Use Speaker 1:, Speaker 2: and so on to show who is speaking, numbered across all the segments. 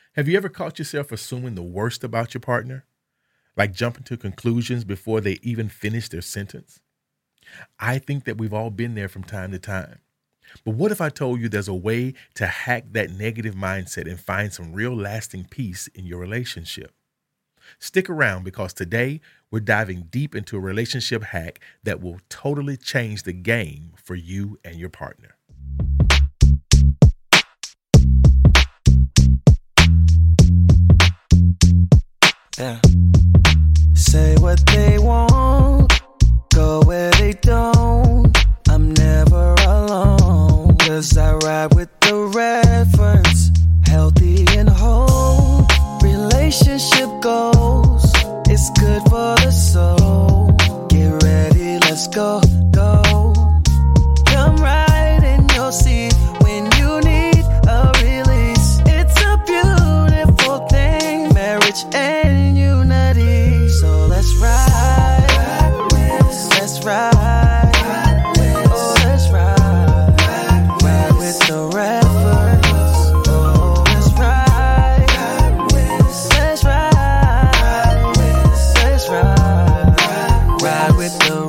Speaker 1: Have you ever caught yourself assuming the worst about your partner? Like jumping to conclusions before they even finish their sentence? I think that we've all been there from time to time. But what if I told you there's a way to hack that negative mindset and find some real lasting peace in your relationship? Stick around because today we're diving deep into a relationship hack that will totally change the game for you and your partner.
Speaker 2: Yeah. Say what they want, go where they don't. I'm never alone, 'cause I ride with the reference. Healthy and whole, relationship goals. It's good for the soul. Get ready, let's go, go. Come right in your seat when you need a release. It's a beautiful thing, marriage and unity. So let's ride, let's ride, oh let's ride with the reference. Oh let's ride, let's ride with the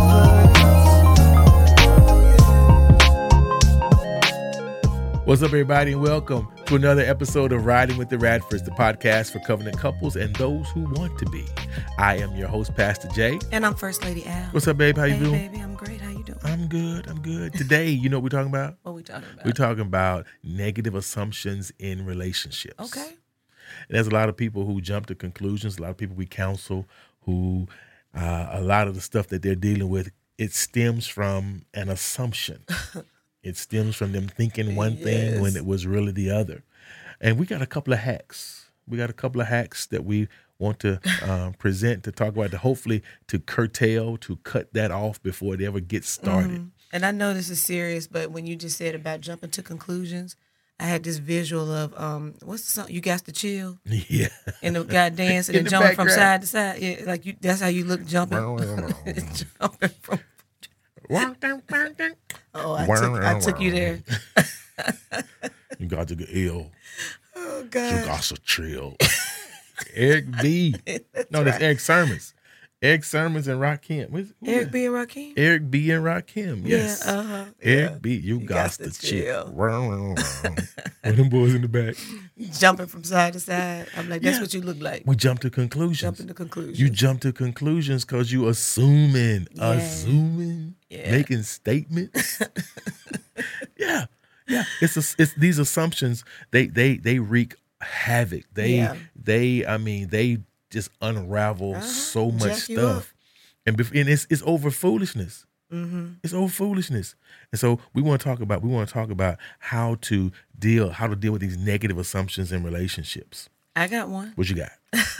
Speaker 2: reference.
Speaker 1: What's up, everybody, and welcome to another episode of Riding with the Radfords, the podcast for covenant couples and those who want to be. I am your host, Pastor Jay.
Speaker 3: And I'm First Lady Al.
Speaker 1: What's up, babe? How you doing?
Speaker 3: Hey, baby, I'm great. How you doing?
Speaker 1: I'm good. Today, you know what we're talking about?
Speaker 3: What we talking about?
Speaker 1: We're talking about negative assumptions in relationships.
Speaker 3: Okay.
Speaker 1: And there's a lot of people who jump to conclusions, a lot of people we counsel who a lot of the stuff that they're dealing with, it stems from an assumption. It stems from them thinking one thing when it was really the other. And we got a couple of hacks. That we want to present, to talk about, to hopefully to curtail, to cut that off before it ever gets started.
Speaker 3: Mm-hmm. And I know this is serious, but when you just said about jumping to conclusions, I had this visual of what's the song? You Got to Chill.
Speaker 1: Yeah.
Speaker 3: And the guy dancing
Speaker 1: In
Speaker 3: and
Speaker 1: the
Speaker 3: jumping from
Speaker 1: background.
Speaker 3: side to side. Yeah, like you, that's how you look jumping. Jumping from. Oh, I took you there.
Speaker 1: You got to get ill.
Speaker 3: Oh
Speaker 1: You
Speaker 3: God.
Speaker 1: got to chill. Eric B. That's
Speaker 3: right.
Speaker 1: Eric Sermons. Eric Sermons and Rakim. Who's
Speaker 3: Eric
Speaker 1: that?
Speaker 3: B. and Rakim.
Speaker 1: Eric B. and Rakim. Yes.
Speaker 3: Yeah, uh-huh.
Speaker 1: Eric B. You got to chill. With them boys in the back.
Speaker 3: Jumping from side to side. I'm like, that's
Speaker 1: Yeah.
Speaker 3: what you look like.
Speaker 1: We jump to conclusions.
Speaker 3: Jumping to conclusions.
Speaker 1: You jump to conclusions because you assuming,
Speaker 3: Yeah.
Speaker 1: making statements. Yeah. It's these assumptions. They wreak havoc. They just unravel so much
Speaker 3: Jack you up.
Speaker 1: stuff, and it's over foolishness.
Speaker 3: Mm-hmm.
Speaker 1: It's over foolishness, and so we want to talk about how to deal with these negative assumptions in relationships.
Speaker 3: I got one.
Speaker 1: What you got?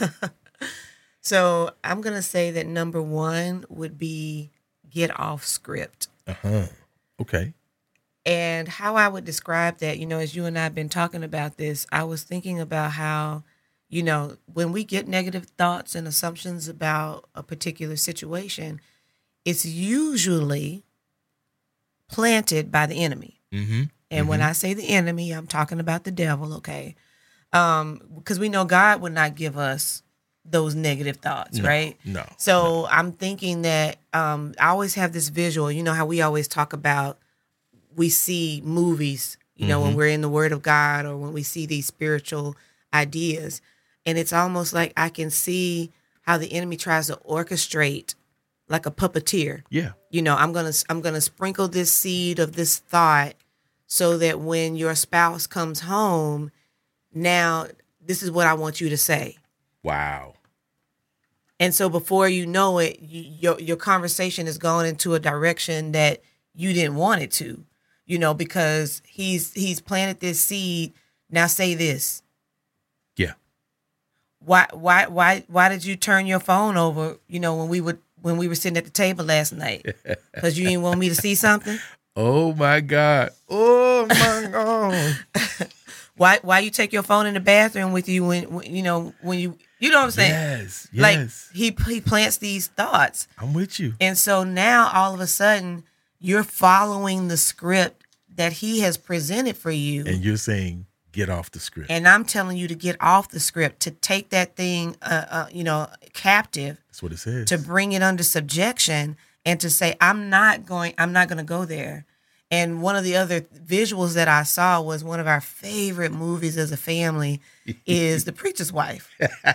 Speaker 3: So I'm going to say that number one would be get off script.
Speaker 1: Okay.
Speaker 3: And how I would describe that, as you and I have been talking about this, I was thinking about how, when we get negative thoughts and assumptions about a particular situation, it's usually planted by the enemy.
Speaker 1: Mm-hmm.
Speaker 3: And when I say the enemy, I'm talking about the devil, okay? Because we know God would not give us those negative thoughts, right?
Speaker 1: No.
Speaker 3: So I'm thinking that I always have this visual. You know how we always talk about, we see movies, when we're in the Word of God or when we see these spiritual ideas. And it's almost like I can see how the enemy tries to orchestrate like a puppeteer.
Speaker 1: Yeah.
Speaker 3: I'm gonna sprinkle this seed of this thought so that when your spouse comes home, now this is what I want you to say.
Speaker 1: Wow.
Speaker 3: And so before you know it, your conversation is going into a direction that you didn't want it to, because he's planted this seed. Now say this.
Speaker 1: Yeah.
Speaker 3: Why did you turn your phone over, when we were sitting at the table last night? Because you didn't want me to see something?
Speaker 1: Oh my God. Oh my God.
Speaker 3: Why you take your phone in the bathroom with you when you know what I'm saying?
Speaker 1: Yes.
Speaker 3: Like he plants these thoughts.
Speaker 1: I'm with you.
Speaker 3: And so now all of a sudden you're following the script that he has presented for you.
Speaker 1: And you're saying, Get off the script.
Speaker 3: And I'm telling you to get off the script, to take that thing, captive.
Speaker 1: That's what it says.
Speaker 3: To bring it under subjection and to say, I'm not going to go there. And one of the other visuals that I saw was one of our favorite movies as a family is The Preacher's Wife.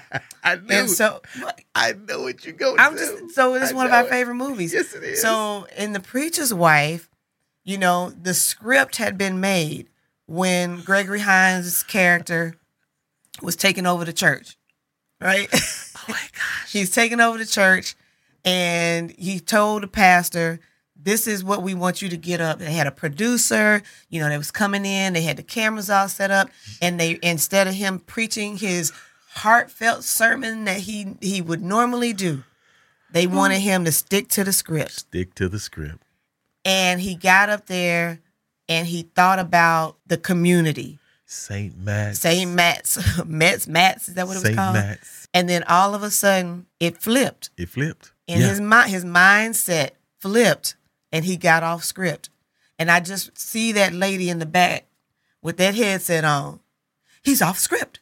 Speaker 1: I knew.
Speaker 3: And so
Speaker 1: I know what you're going to.
Speaker 3: So it's one of our favorite movies.
Speaker 1: Yes, it is.
Speaker 3: So in The Preacher's Wife, the script had been made when Gregory Hines' character was taking over the church, right?
Speaker 1: Oh my gosh.
Speaker 3: He's taking over the church, and he told the pastor, this is what we want you to get up. They had a producer, that was coming in. They had the cameras all set up, and they, instead of him preaching his heartfelt sermon that he would normally do, they wanted him to stick to the script.
Speaker 1: Stick to the script.
Speaker 3: And he got up there and he thought about the community.
Speaker 1: St. Matt's.
Speaker 3: Matt's, is that what it was called?
Speaker 1: St. Matt's.
Speaker 3: And then all of a sudden, it flipped. And his mindset flipped, and he got off script. And I just see that lady in the back with that headset on. He's off script.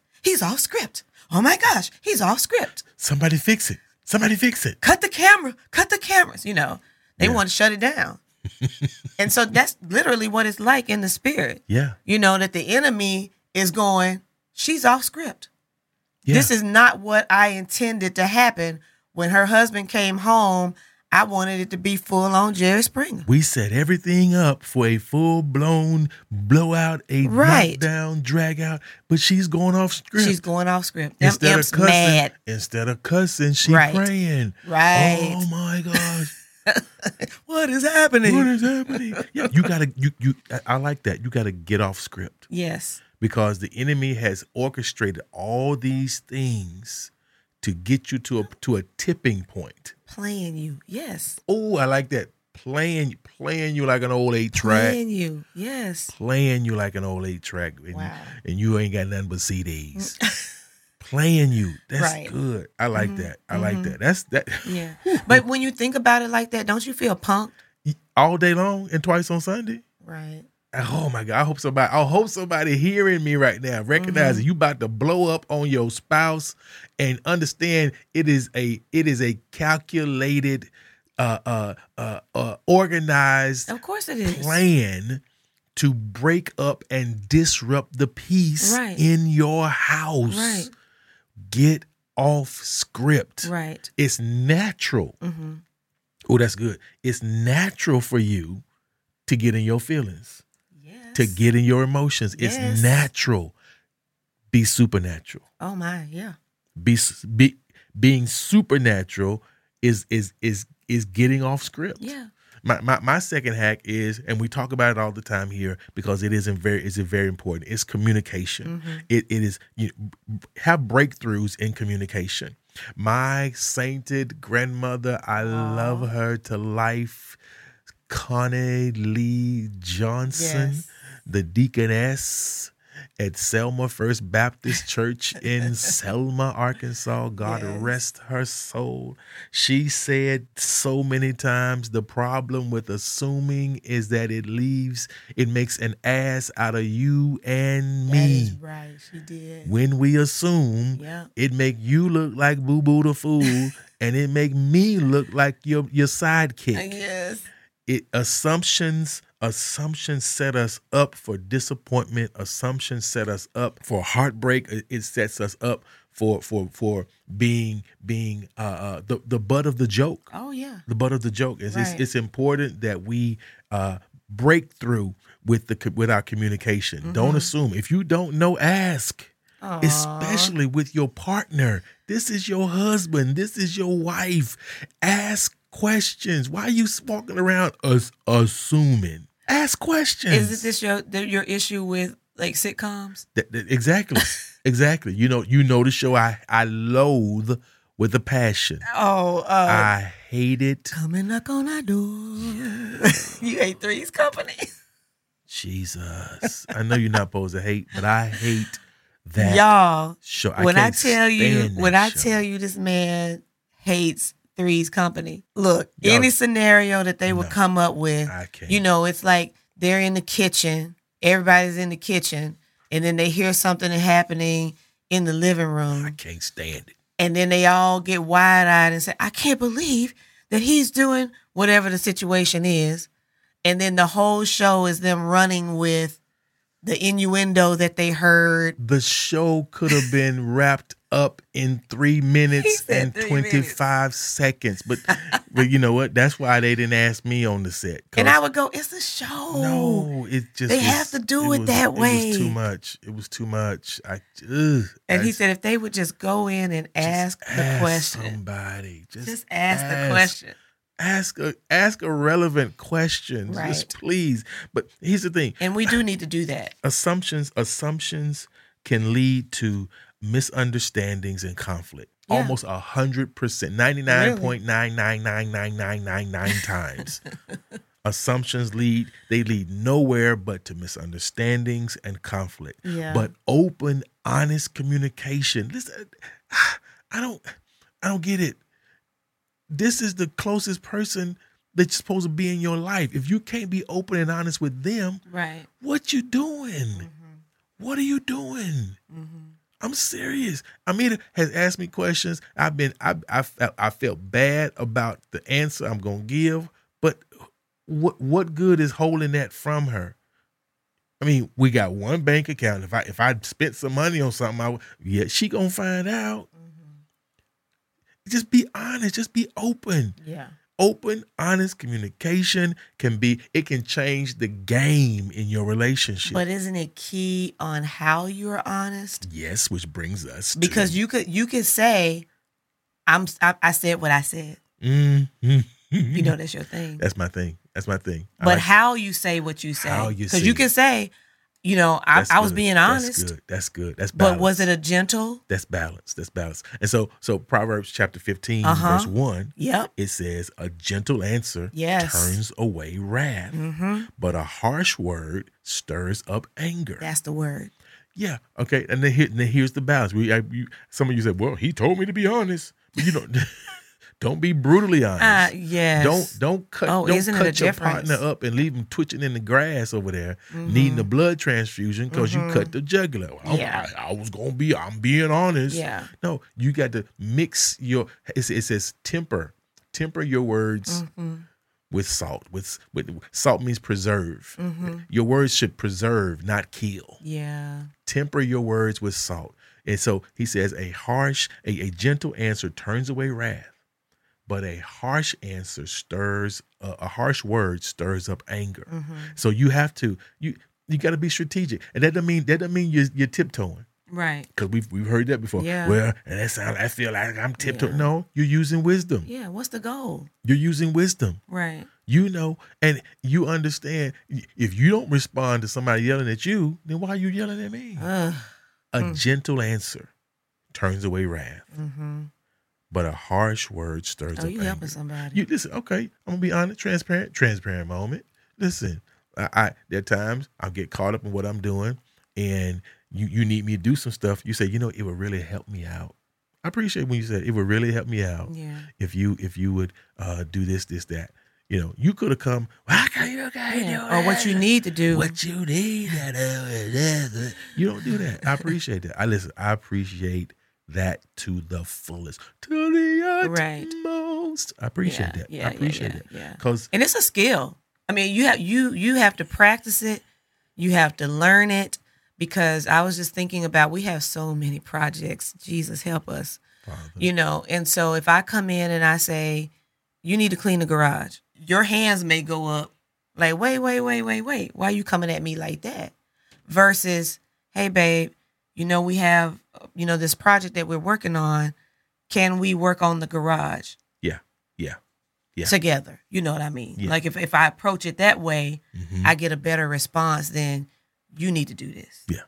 Speaker 3: Oh my gosh, he's off script.
Speaker 1: Somebody fix it.
Speaker 3: Cut the cameras. They want to shut it down. And so that's literally what it's like in the spirit.
Speaker 1: Yeah.
Speaker 3: That the enemy is going, she's off script.
Speaker 1: Yeah.
Speaker 3: This is not what I intended to happen. When her husband came home, I wanted it to be full on Jerry Springer.
Speaker 1: We set everything up for a full-blown blowout, knockdown, drag out, but she's going off script. Them imps mad. Instead of cussing, she's praying.
Speaker 3: Right.
Speaker 1: Oh my gosh.
Speaker 3: What is happening?
Speaker 1: Yeah, I like that. You gotta get off script.
Speaker 3: Yes.
Speaker 1: Because the enemy has orchestrated all these things to get you to a tipping point.
Speaker 3: Playing you, yes.
Speaker 1: Oh, I like that. Playing you like an old 8-track.
Speaker 3: Playing you, yes.
Speaker 1: Playing you like an old 8-track.
Speaker 3: Wow.
Speaker 1: And you ain't got nothing but CDs. Playing you. That's good. I like that. I like that. That's that.
Speaker 3: Yeah. But when you think about it like that, don't you feel punked?
Speaker 1: All day long and twice on Sunday?
Speaker 3: Right.
Speaker 1: Oh my God. I hope somebody hearing me right now recognizes you about to blow up on your spouse and understand it is a calculated organized
Speaker 3: of course it is.
Speaker 1: plan to break up and disrupt the peace in your house.
Speaker 3: Right.
Speaker 1: Get off script.
Speaker 3: Right.
Speaker 1: It's natural. Mm-hmm. Oh, that's good. It's natural for you to get in your feelings. Yes. To get in your emotions. Yes. It's natural. Be supernatural.
Speaker 3: Oh my, yeah.
Speaker 1: Being supernatural is getting off script.
Speaker 3: Yeah.
Speaker 1: My second hack is, and we talk about it all the time here because it is very important. It's communication. Mm-hmm. It is have breakthroughs in communication. My sainted grandmother, I love her to life, Connie Lee Johnson, the deaconess at Selma First Baptist Church in Selma, Arkansas. God rest her soul. She said so many times, the problem with assuming is that it makes an ass out of you and me.
Speaker 3: That is right, she did.
Speaker 1: When we assume, it make you look like Boo Boo the fool, and it make me look like your sidekick.
Speaker 3: Yes.
Speaker 1: Assumptions set us up for disappointment. Assumptions set us up for heartbreak. It sets us up for being the butt of the joke.
Speaker 3: Oh yeah,
Speaker 1: the butt of the joke. It's important that we break through with our communication. Mm-hmm. Don't assume. If you don't know, ask. Aww. Especially with your partner. This is your husband. This is your wife. Ask questions. Why are you walking around assuming? Ask questions.
Speaker 3: Is this your issue with like sitcoms?
Speaker 1: Exactly. Exactly. You know the show I loathe with a passion. I hate it.
Speaker 3: Come and knock on our door. You hate Three's Company.
Speaker 1: Jesus. I know you're not supposed to hate, but I hate that
Speaker 3: y'all
Speaker 1: show.
Speaker 3: When I tell you this man hates Three's Company. Look, any scenario that they would come up with, it's like they're in the kitchen. Everybody's in the kitchen. and then they hear something happening in the living
Speaker 1: I
Speaker 3: room,
Speaker 1: can't stand it.
Speaker 3: and then they all get wide-eyed and say, I can't believe that he's doing whatever the situation is. And then the whole show is them running with the innuendo that they heard.
Speaker 1: The show could have been wrapped up in 3 minutes
Speaker 3: said
Speaker 1: and
Speaker 3: 3
Speaker 1: 25 seconds. But you know what? That's why they didn't ask me on the set.
Speaker 3: And I would go, it's a show.
Speaker 1: No, it just
Speaker 3: They have to do it that way.
Speaker 1: It was too much. It was too much.
Speaker 3: And he said if they would just go in and ask the question.
Speaker 1: Somebody.
Speaker 3: Just ask the question.
Speaker 1: Ask a relevant question.
Speaker 3: Right.
Speaker 1: Just please. But here's the thing.
Speaker 3: And we do need to do that.
Speaker 1: Assumptions can lead to misunderstandings and conflict.
Speaker 3: Yeah.
Speaker 1: Almost 100%, 99.9999999 times. Assumptions lead nowhere but to misunderstandings and conflict.
Speaker 3: Yeah.
Speaker 1: But open, honest communication. Listen, I don't get it. This is the closest person that's supposed to be in your life. If you can't be open and honest with them,
Speaker 3: Right.
Speaker 1: what you doing? What are you doing? I'm serious. Amita has asked me questions. I felt bad about the answer I'm gonna give, but what good is holding that from her? I mean, we got one bank account. If I spent some money on something, she gonna find out. Just be honest. Just be open.
Speaker 3: Yeah.
Speaker 1: Open, honest communication can change the game in your relationship.
Speaker 3: But isn't it key on how you're honest?
Speaker 1: Yes, which brings us
Speaker 3: Because
Speaker 1: to,
Speaker 3: you could say, I said what I said. You know that's your thing.
Speaker 1: That's my thing.
Speaker 3: But how you say what you say.
Speaker 1: How you
Speaker 3: Because
Speaker 1: say
Speaker 3: you
Speaker 1: it.
Speaker 3: can say, I was being honest.
Speaker 1: That's good. That's
Speaker 3: But
Speaker 1: balance.
Speaker 3: was it a gentle?
Speaker 1: That's balance. And so Proverbs chapter 15, verse 1,
Speaker 3: Yep.
Speaker 1: it says, a gentle answer
Speaker 3: Yes.
Speaker 1: turns away wrath, but a harsh word stirs up anger.
Speaker 3: That's the word.
Speaker 1: Yeah. Okay. And then here's the balance. Some of you said, well, he told me to be honest. But don't be brutally honest.
Speaker 3: Yes.
Speaker 1: Don't cut
Speaker 3: isn't it a
Speaker 1: your
Speaker 3: difference?
Speaker 1: partner up and leave him twitching in the grass over there, needing a blood transfusion because you cut the jugular.
Speaker 3: Yeah.
Speaker 1: I'm being honest.
Speaker 3: Yeah.
Speaker 1: No, you got to mix it says temper your words with salt. With salt means preserve. Your words should preserve, not kill.
Speaker 3: Yeah.
Speaker 1: Temper your words with salt. And so he says a gentle answer turns away wrath, but a harsh word stirs up anger. So you have to you got to be strategic, and that doesn't mean you're tiptoeing.
Speaker 3: Right.
Speaker 1: Because we've heard that before.
Speaker 3: Yeah.
Speaker 1: Well, and I feel like I'm tiptoeing.
Speaker 3: Yeah.
Speaker 1: No, you're using wisdom.
Speaker 3: Yeah. What's the goal?
Speaker 1: You're using wisdom.
Speaker 3: Right.
Speaker 1: And you understand. If you don't respond to somebody yelling at you, then why are you yelling at me? A gentle answer turns away wrath, but a harsh word stirs up
Speaker 3: you
Speaker 1: anger.
Speaker 3: helping somebody.
Speaker 1: You listen, okay, I'm gonna be honest, transparent moment. Listen, there are times I'll get caught up in what I'm doing, and you need me to do some stuff. You say, it would really help me out. I appreciate when you said it would really help me out.
Speaker 3: Yeah.
Speaker 1: If you would do this, that. You could have come. Well,
Speaker 3: Or what you need to do.
Speaker 1: What you need to do. You don't do that. I appreciate that. I appreciate that to the fullest, to the utmost. I appreciate that. I appreciate it.
Speaker 3: Yeah.
Speaker 1: And
Speaker 3: it's a skill. I mean, you have to practice it. You have to learn it, because I was just thinking about, we have so many projects. Jesus help us. Father. And so if I come in and I say, you need to clean the garage, your hands may go up like, wait. Why are you coming at me like that? Versus, hey, babe, we have, this project that we're working on. Can we work on the garage? Yeah. Together. You know what I mean?
Speaker 1: Yeah.
Speaker 3: Like if I approach it that way, I get a better response than, you need to do this.
Speaker 1: Yeah.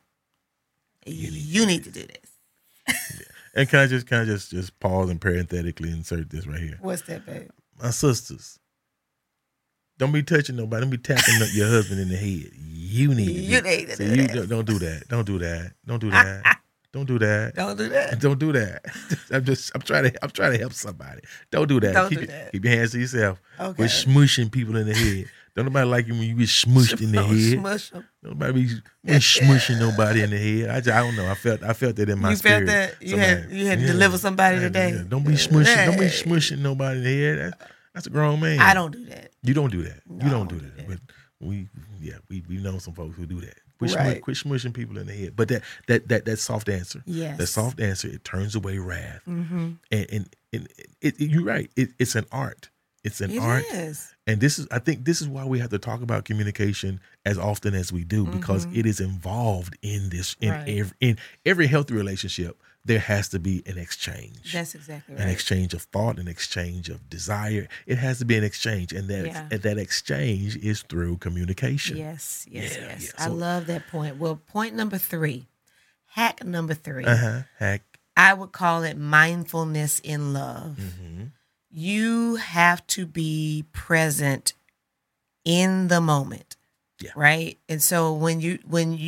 Speaker 3: You need to do this.
Speaker 1: Yeah. And can I just pause and parenthetically insert this right here?
Speaker 3: What's that, babe?
Speaker 1: My sisters, don't be touching nobody. Don't be tapping your husband in the head. You need to do that. Don't do that. Don't do that. Don't do that. Don't do that.
Speaker 3: Don't do that.
Speaker 1: Don't do that. I'm trying to help somebody. Don't do that.
Speaker 3: Don't do that.
Speaker 1: Keep your hands to yourself.
Speaker 3: Okay.
Speaker 1: We're smushing people in the head. Don't nobody like you when you get smushed in the head.
Speaker 3: Smush 'em.
Speaker 1: Nobody be smushing nobody in the head. I don't know. I felt that in my spirit.
Speaker 3: You felt that you had to deliver somebody today.
Speaker 1: Yeah. Don't be smushing nobody in the head. That's a grown man.
Speaker 3: I don't do that.
Speaker 1: You don't do that.
Speaker 3: No,
Speaker 1: You
Speaker 3: I
Speaker 1: don't
Speaker 3: don't
Speaker 1: do
Speaker 3: do
Speaker 1: that.
Speaker 3: that.
Speaker 1: But we know some folks who do that. Quit smushing people in the head. But that soft answer.
Speaker 3: Yes.
Speaker 1: That soft answer, it turns away wrath.
Speaker 3: Mm-hmm.
Speaker 1: And you're right. It's an art. It's an art.
Speaker 3: It is.
Speaker 1: And I think this is why we have to talk about communication as often as we do, because it is involved in this. In every healthy relationship, there has to be an exchange.
Speaker 3: That's exactly right.
Speaker 1: An exchange of thought, an exchange of desire. It has to be an exchange, and that exchange is through communication.
Speaker 3: Yes.
Speaker 1: So,
Speaker 3: I love that point. Well, point number 3, hack number 3.
Speaker 1: Hack.
Speaker 3: I would call it mindfulness in love.
Speaker 1: Mm-hmm.
Speaker 3: You have to be present in the moment.
Speaker 1: Yeah.
Speaker 3: Right? And so when you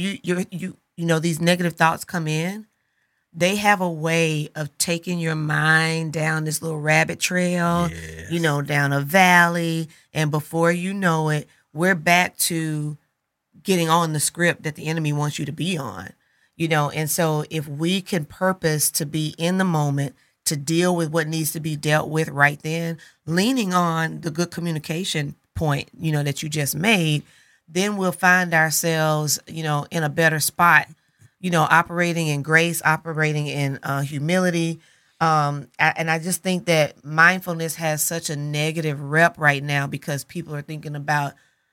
Speaker 3: these negative thoughts come in, they have a way of taking your mind down this little rabbit trail, down a valley, and before you know it, we're back to getting on the script that the enemy wants you to be on. And so if we can purpose to be in the moment, to deal with what needs to be dealt with right then, leaning on the good communication point, that you just made, then we'll find ourselves, in a better spot, operating in grace, operating in humility. And I just think that mindfulness has such a negative rep right now because people are thinking about,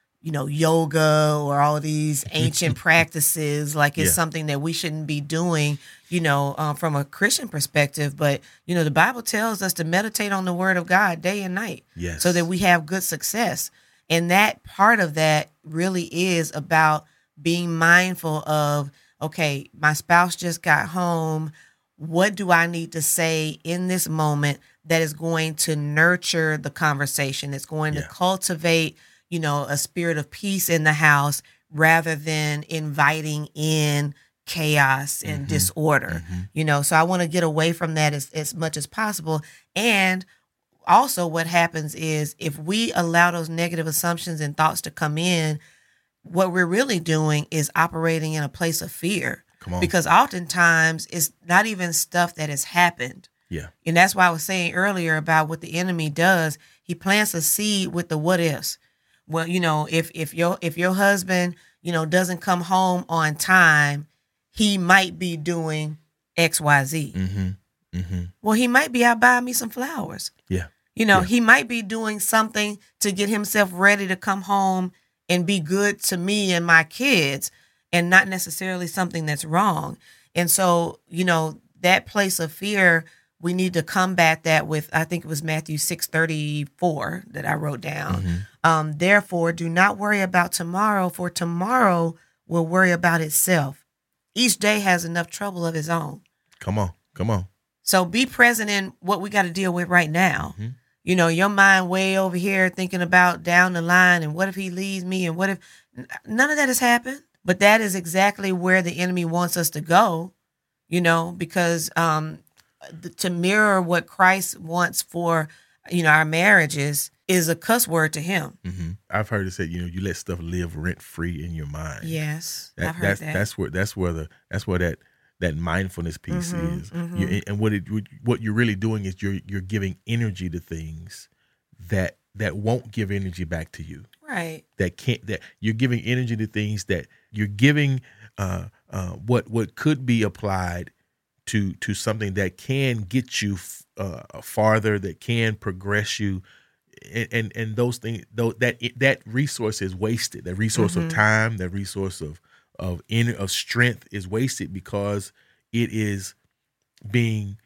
Speaker 3: yoga or all of these ancient practices, like it's something that we shouldn't be doing, from a Christian perspective. But, the Bible tells us to meditate on the word of God day and night so that we have good success. And that part of that really is about being mindful of, okay, my spouse just got home. What do I need to say in this moment that is going to nurture the conversation? It's going to cultivate, a spirit of peace in the house rather than inviting in chaos and disorder, So I want to get away from that as much as possible. And also what happens is if we allow those negative assumptions and thoughts to come in, what we're really doing is operating in a place of fear.
Speaker 1: Come on.
Speaker 3: Because oftentimes it's not even stuff that has happened.
Speaker 1: Yeah.
Speaker 3: And that's why I was saying earlier about what the enemy does. He plants a seed with the what ifs. Well, if your husband, doesn't come home on time, he might be doing XYZ. Well, he might be out buying me some flowers.
Speaker 1: Yeah.
Speaker 3: He might be doing something to get himself ready to come home and be good to me and my kids, and not necessarily something that's wrong. And so, that place of fear, we need to combat that with, I think it was Matthew 6:34 that I wrote down. Therefore, do not worry about tomorrow, for tomorrow will worry about itself. Each day has enough trouble of its own.
Speaker 1: Come on.
Speaker 3: So be present in what we got to deal with right now. Your mind way over here thinking about down the line and what if he leaves me and what if none of that has happened. But that is exactly where the enemy wants us to go, because to mirror what Christ wants for, our marriages is a cuss word to him.
Speaker 1: I've heard it said, you let stuff live rent free in your mind.
Speaker 3: Yes, I've heard that.
Speaker 1: That's where that mindfulness piece is. And what you're really doing is you're giving energy to things that won't give energy back to you.
Speaker 3: Right.
Speaker 1: That you're giving energy to things that you're giving what could be applied to something that can get you farther, that can progress you, and those things, though that resource is wasted. That resource of time, that resource of strength is wasted because it is being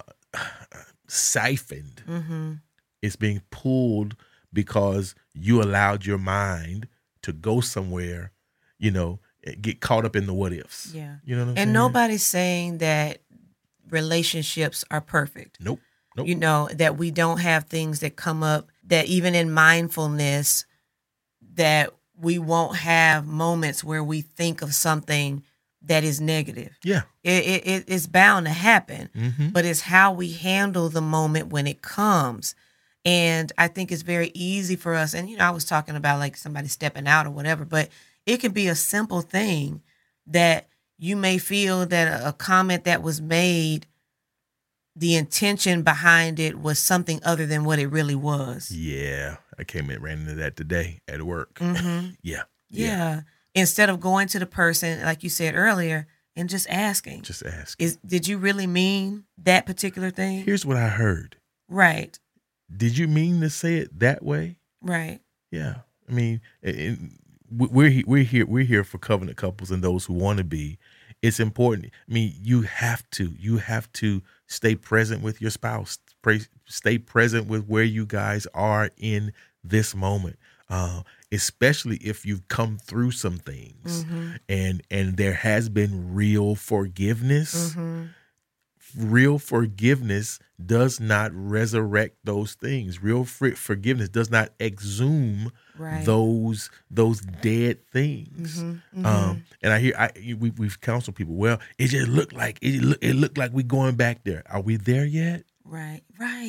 Speaker 1: siphoned. It's being pulled because you allowed your mind to go somewhere, get caught up in the what ifs.
Speaker 3: Yeah.
Speaker 1: You know what I'm saying?
Speaker 3: And nobody's saying that relationships are perfect.
Speaker 1: Nope.
Speaker 3: That we don't have things that come up, that even in mindfulness, that we won't have moments where we think of something that is negative.
Speaker 1: Yeah.
Speaker 3: It's bound to happen, but it's how we handle the moment when it comes. And I think it's very easy for us. And, I was talking about like somebody stepping out or whatever, but it can be a simple thing that you may feel that a comment that was made, the intention behind it was something other than what it really was.
Speaker 1: Yeah. I ran into that today at work.
Speaker 3: Mm-hmm.
Speaker 1: Yeah.
Speaker 3: Instead of going to the person, like you said earlier, and just asking. Did you really mean that particular thing?
Speaker 1: Here's what I heard.
Speaker 3: Right.
Speaker 1: Did you mean to say it that way?
Speaker 3: Right.
Speaker 1: Yeah. I mean, we're here for covenant couples and those who want to be. It's important. I mean, you have to stay present with your spouse. Stay present with where you guys are in this moment. Especially if you've come through some things, and there has been real forgiveness. Real forgiveness does not resurrect those things. Real forgiveness does not exhume those dead things. And we've counseled people. Well, it just looked like it looked like we're going back there. Are we there yet?
Speaker 3: Right.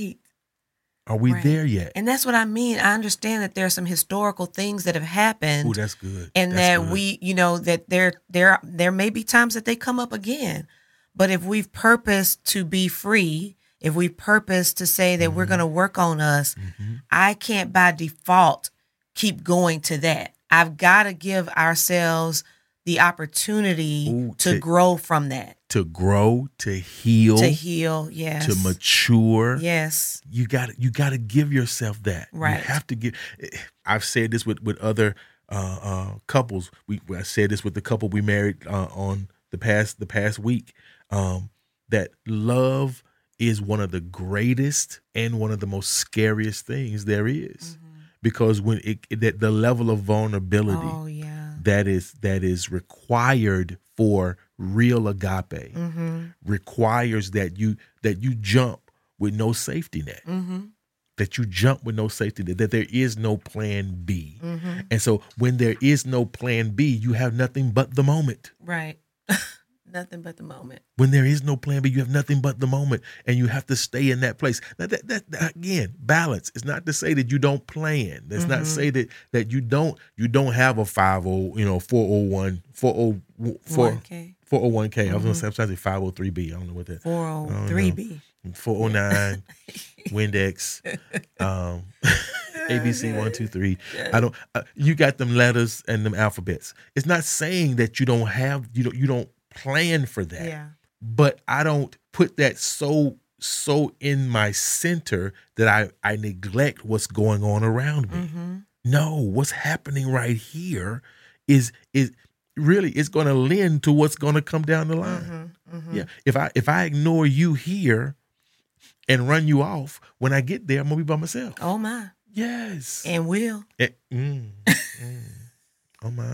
Speaker 1: Are we there yet?
Speaker 3: And that's what I mean. I understand that there are some historical things that have happened.
Speaker 1: Oh, that's good.
Speaker 3: And
Speaker 1: that's
Speaker 3: that
Speaker 1: good.
Speaker 3: that there may be times that they come up again. But if we've purposed to be free, if we purpose to say that we're going to work on us, I can't by default keep going to that. I've got to give ourselves the opportunity to grow from that.
Speaker 1: To grow, to heal.
Speaker 3: Yes.
Speaker 1: To mature.
Speaker 3: Yes.
Speaker 1: You got to give yourself that.
Speaker 3: Right.
Speaker 1: You have to give. I've said this with other couples. I said this with the couple we married on the past week. That love is one of the greatest and one of the most scariest things there is, because when the level of vulnerability that is required for real agape requires that you jump with no safety net. That you jump with no safety net, that there is no plan B. And so when there is no plan B, you have nothing but the moment.
Speaker 3: Right. Nothing but the moment.
Speaker 1: When there is no plan B, you have nothing but the moment, and you have to stay in that place. Now, that again, balance. It's not to say that you don't plan. That's not to say that you don't have a 401k. 401k. I was going to say, I'm trying to say 503b. I don't know what that.
Speaker 3: 403b.
Speaker 1: 409. Windex. ABC 1, 2, 3. I don't. You got them letters and them alphabets. It's not saying that you don't have. You don't plan for that.
Speaker 3: Yeah.
Speaker 1: But I don't put that so in my center that I neglect what's going on around me. No, what's happening right here is really, it's going to lend to what's going to come down the line. Yeah. If I ignore you here and run you off, when I get there, I'm gonna be by myself.
Speaker 3: Oh my.
Speaker 1: Yes.
Speaker 3: And will.
Speaker 1: Oh my.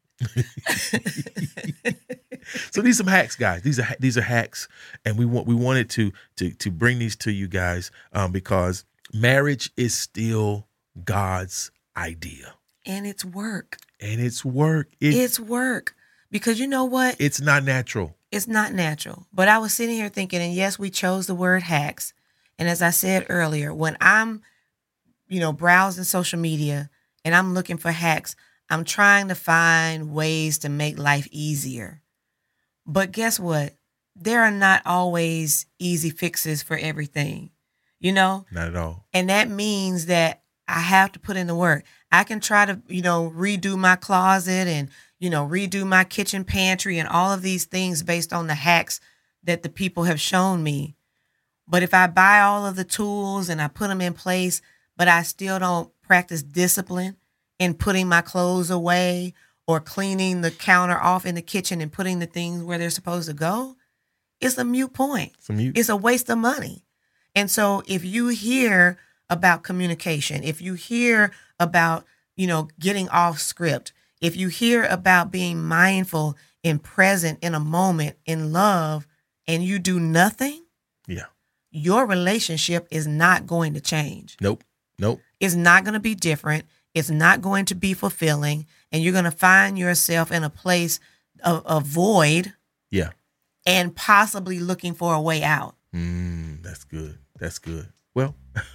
Speaker 1: So these are some hacks, guys. These are hacks, and we wanted to bring these to you guys because marriage is still God's idea,
Speaker 3: and it's work.
Speaker 1: It's work.
Speaker 3: It's work, because you know what?
Speaker 1: It's not natural.
Speaker 3: It's not natural. But I was sitting here thinking, and yes, we chose the word hacks. And as I said earlier, when I'm, browsing social media and I'm looking for hacks, I'm trying to find ways to make life easier. But guess what? There are not always easy fixes for everything, Not
Speaker 1: at all.
Speaker 3: And that means that I have to put in the work. I can try to, redo my closet and, redo my kitchen pantry and all of these things based on the hacks that the people have shown me. But if I buy all of the tools and I put them in place, but I still don't practice discipline in putting my clothes away or cleaning the counter off in the kitchen and putting the things where they're supposed to go, it's a moot point. It's a waste of money. And so if you hear about communication, if you hear about, getting off script, if you hear about being mindful and present in a moment in love and you do nothing, your relationship is not going to change.
Speaker 1: Nope.
Speaker 3: It's not going to be different. It's not going to be fulfilling. And you're going to find yourself in a place of a void.
Speaker 1: Yeah.
Speaker 3: And possibly looking for a way out.
Speaker 1: That's good. Well,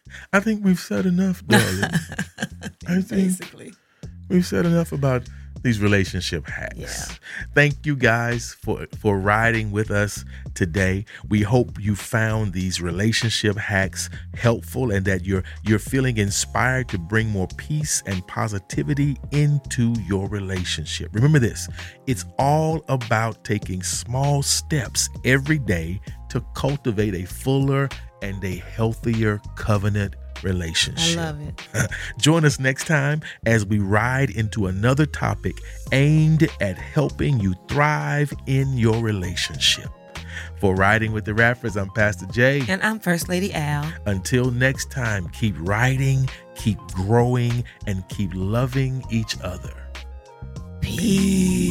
Speaker 1: I think we've said enough, darling. I think
Speaker 3: Basically.
Speaker 1: we've said enough about these relationship hacks.
Speaker 3: Yeah.
Speaker 1: Thank you guys for riding with us today. We hope you found these relationship hacks helpful and that you're feeling inspired to bring more peace and positivity into your relationship. Remember this, it's all about taking small steps every day to cultivate a fuller and a healthier covenant relationship.
Speaker 3: I love it.
Speaker 1: Join us next time as we ride into another topic aimed at helping you thrive in your relationship. For Riding with the Raffers, I'm Pastor Jay.
Speaker 3: And I'm First Lady Al.
Speaker 1: Until next time, keep riding, keep growing, and keep loving each other.
Speaker 3: Peace.